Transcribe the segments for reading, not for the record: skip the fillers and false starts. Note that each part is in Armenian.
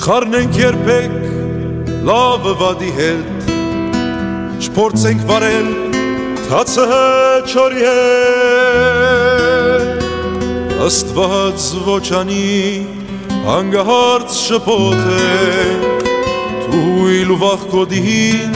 Չխառնենք երբեք լավը վադի հետ, չփորձենք վարել թացը չորի հետ, Աստված ոչանի հանգահարց շփոթենք, թույլ ու վախ կոդին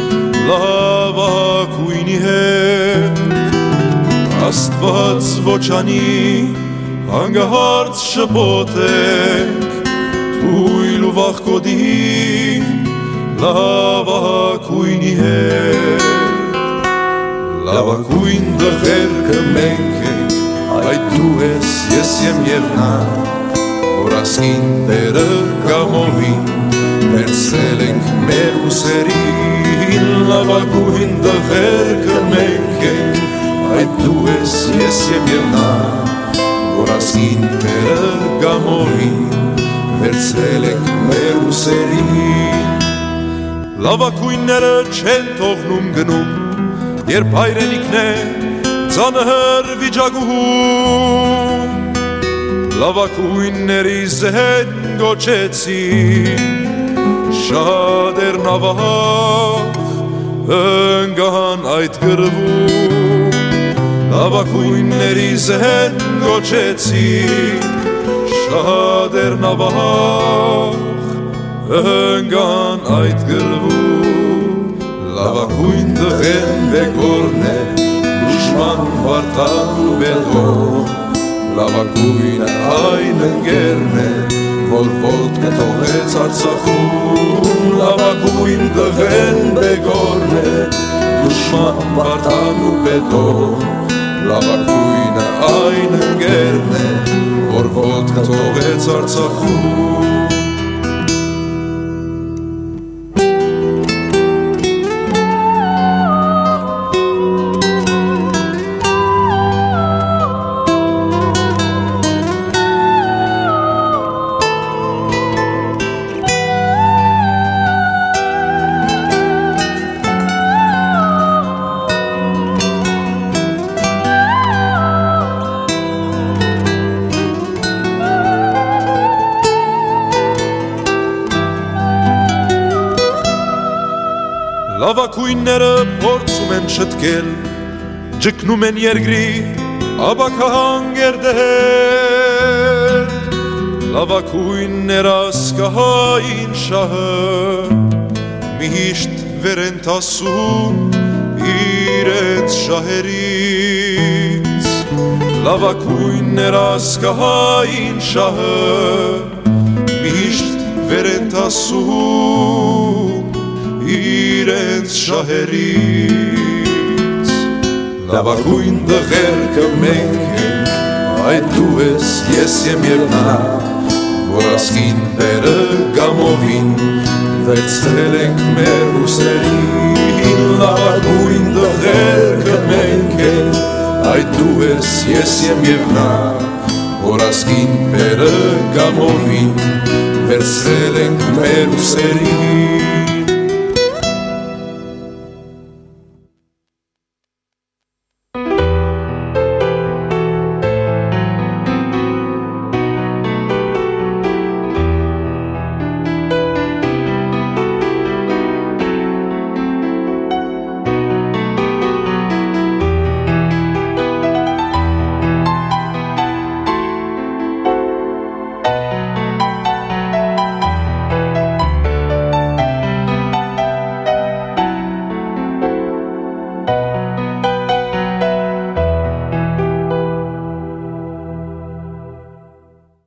լավակույնի հետ, Աստված ոչանի հանգահարց շփոթենք, թույլ ու վախ կոդին լավակույնի հետ, լավակույն դղերքը մենք ենք, այդ դու ես, ես եմ և նա, որ ասկին տերը գամովին, վերցրել ենք մեր ուսերին, լավակույն դղերքը մենք ենք, այդ դու ես, ես եմ և նա, որ ասկին տերը գամովին, վերցրել ենք մեր ուսերին, լավակույնները չեն թողնում գնում, երբ հայրենիքն է ծանր վիճակում, լավակույնների զեն գոչեցին, շատեր նավահ ընկան այդ գրվում, լավակույնների զեն գոչեցին, շատեր նավահ ընկան այդ գրվում, լավակույն դղեն բեկորն է, դուշման վարտան ու բետոն, լավակույնը այն ընկերն է, որ ոտքը թողեց Արցախում, լավակույն դղեն բեկորն է, դուշման վարտան ու բետոն, լավակույնը այն ընկերն է, որ ոտքը թողեց Արցախում, լավակույնները փորձում են շտկել, ջկնում են երկրի աբակահանգեր դել, լավակույններ ասկահային շահը միշտ վեր են տասում իրենց շահերից, լավակույններ ասկահային շահը միշտ վեր են տասում իրենց շահերից, լավակույն դղերքը մենք ենք, այդ դու ես, ես եմ և նա, որ ասկին տերը գամովին, վերցրել ենք մեր ուսերին, լավակույն դղերքը մենք ենք, այդ դու ես, ես եմ և նա, որ ասկին տերը գամովին, վերցրել ենք մեր ուսերին,